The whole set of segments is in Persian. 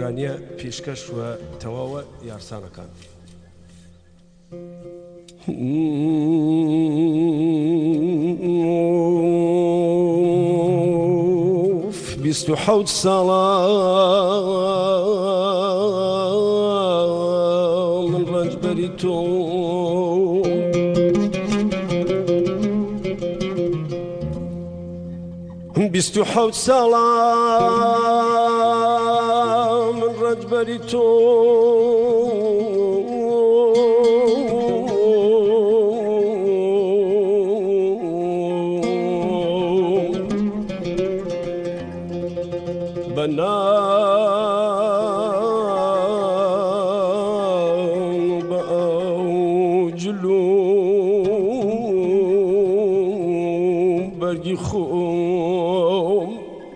بەڵگانیە پێشکەش وە تەواوە یارسانەکان. بیست و حەوت ساڵە من ڕەنجبەری تۆ بیست و حەوت ساڵە من ڕەنجبەری تۆ بنام بأوجلو برگی خوم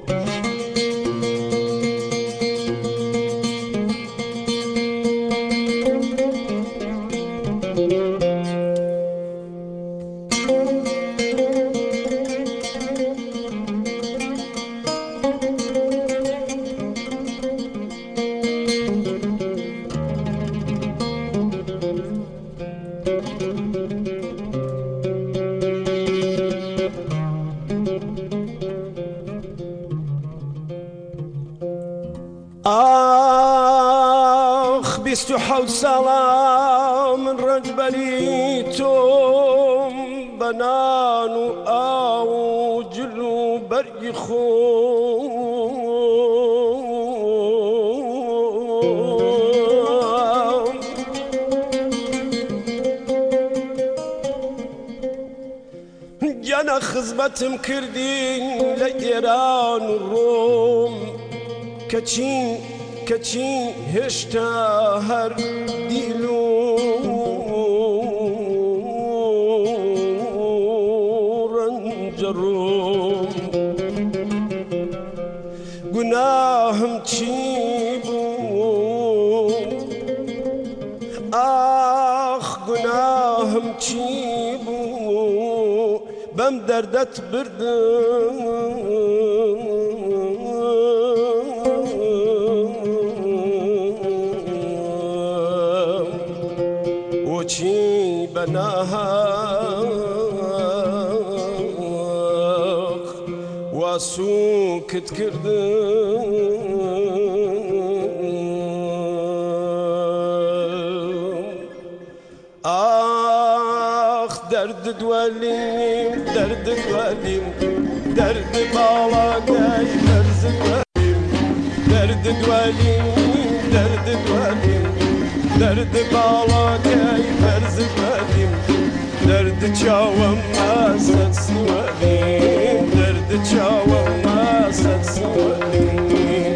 آخ بیست و حەوت ساڵە من ڕەنجبەری تۆم بە نان و ئاو و جل و بەرگی خۆم گەنە خزمەتم کردین لە ئێران و ڕۆم کەچین هێشتا هەر دیل و ڕەنجە ڕۆم گوناهم چی بوو ئاخ گوناهم چی بوو بەم دەردەت بردم چی بەناهاق واسووکت کردم ئاخ دەردت وەلیم دەردت وەلیم دەرد باڵاگای بەرزت وەلیم دەردت وەلیم دەردت وەلیم دەرد باڵاگای بەرزت وەلیم دەرد چاوەم ماسەت سوەلیم دەرد چاوەم ماسەت سوەلیم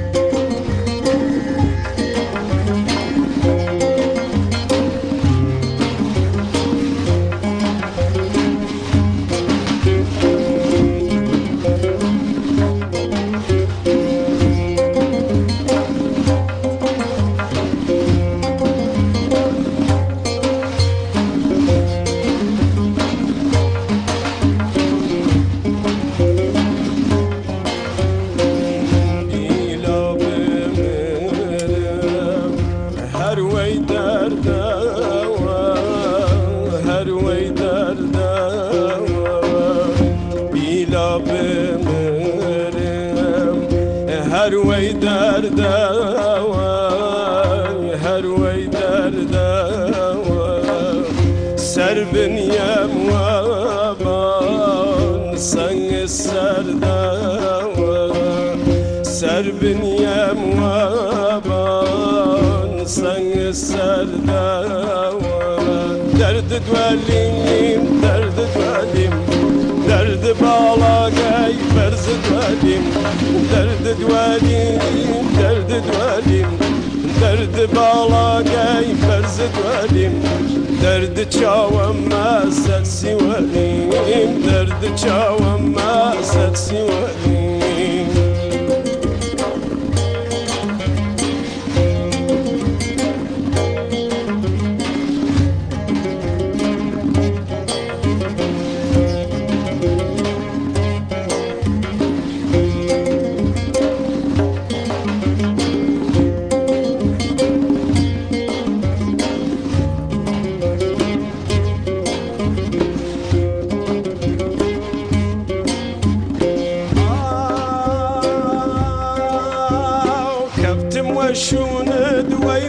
هەروەی دەردەوە هەروەی دەردەوە سەر بنیەم وەبان سەنگ سەردەوە سەر بنیەم وەبان سەنگ سەردەوە دەردت وەلیم دەردت وەلیم دەرد باڵاگای بەرزت وەلیم دەردت وەلیم دەردت وەلیم دەرد باڵاگای بەرزت وەلیم دەرد چاوەم مەسەت سیوەلیم دەرد چاوەم مەسەت سیوەلیم وشوند وي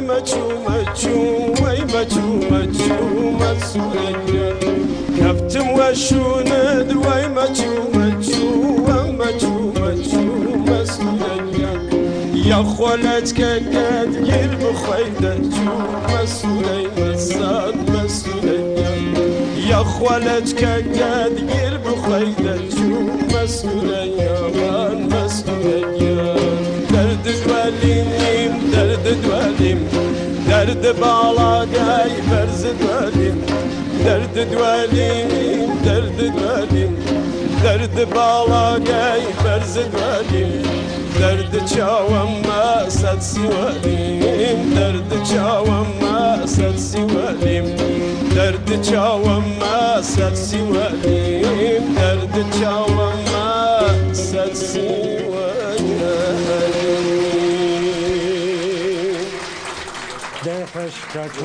مچو مسؤولية كفتم وشوند وي مچو مسؤولية يا خولتك قد قلب خويدتو مسؤولية مسؤولية يا خولتك قد قلب خويدتو مسؤولية مسؤولية درد دواليم درد بالاقاي برز دواليم درد دواليم درد بالاقاي برز دواليم درد چاوم ما صد سواليم درد چاوم ما صد سواليم درد چاوم ما صد سواليم درد چاوم ما صد سواليم